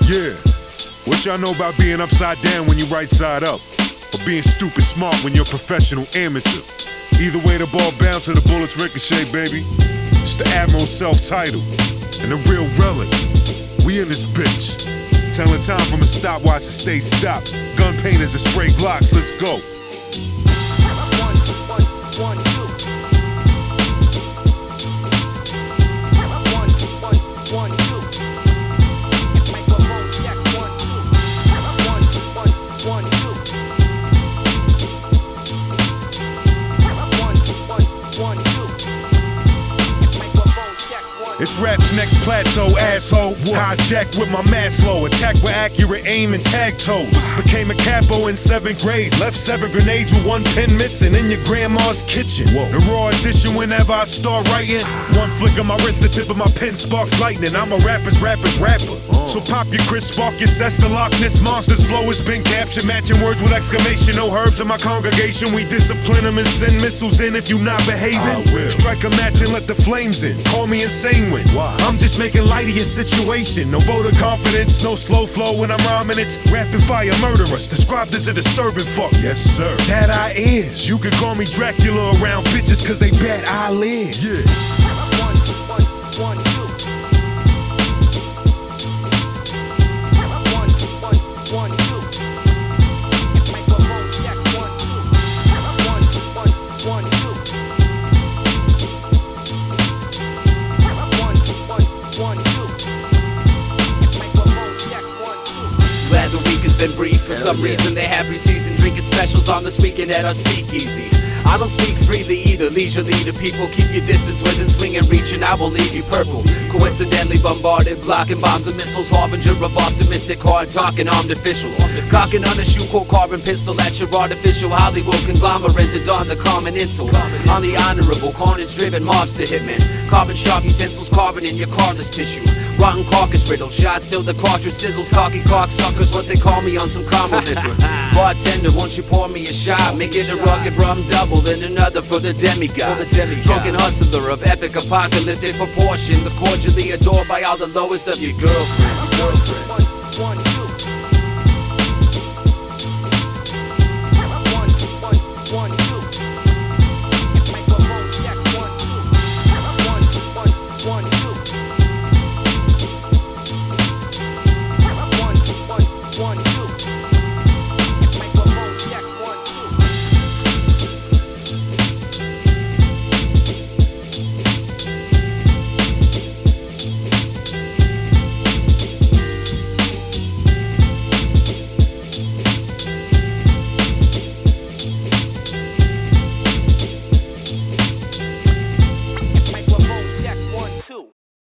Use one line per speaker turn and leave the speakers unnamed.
Yeah. What y'all know about being upside down when you right side up? Or being stupid smart when you're a professional amateur? Either way, the ball bounce or the bullets ricochet, baby. It's the Admiral self-titled and the real relic. We in this bitch. Telling time from a stopwatch to stay stopped. Gun painters and spray Glocks, let's go. It's rap's next plateau, asshole. Hijack with my Maslow. Attack with accurate aim and tag toes. Became a capo in 7th grade. Left 7 grenades with 1 pin missing in your grandma's kitchen. The raw edition whenever I start writing. One flick of my wrist, the tip of my pen sparks lightning. I'm a rapper. So pop your Chris, spark your cess, the Loch Ness Monster's flow has been captured. Matching words with exclamation. No herbs in my congregation. We discipline them and send missiles in if you not behaving. Strike a match and let the flames in. Call me insane. I'm just making light of your situation. No vote of confidence, no slow flow when I'm rhyming. It's rapid fire murderous, described as a disturbing fuck. Yes sir, that I is. You can call me Dracula around bitches cause they bet I live. Yeah.
Glad the week has been brief. For some reason they have pre-season drinking specials on the speaking at our speakeasy. I don't speak freely either, leisurely to people. Keep your distance when the swing and reaching, I will leave you purple. Coincidentally bombarded, blocking bombs and missiles. Harbinger of optimistic, hard-talking armed officials. Cocking on a shoe-cold carbon pistol at your artificial Hollywood conglomerate to don the common insult. On the honorable, carnage-driven mobster hitmen. Carbon sharp utensils carving in your carless tissue. Rotten carcass riddle, shots till the cartridge sizzles. Cocky cocksuckers, what they call me on some combo liquor. Bartender, won't you pour me a shot? Make it a rugged rum double, then another for the demigod. Drunken hustler of epic apocalyptic proportions, cordially adored by all the lowest of your girlfriends.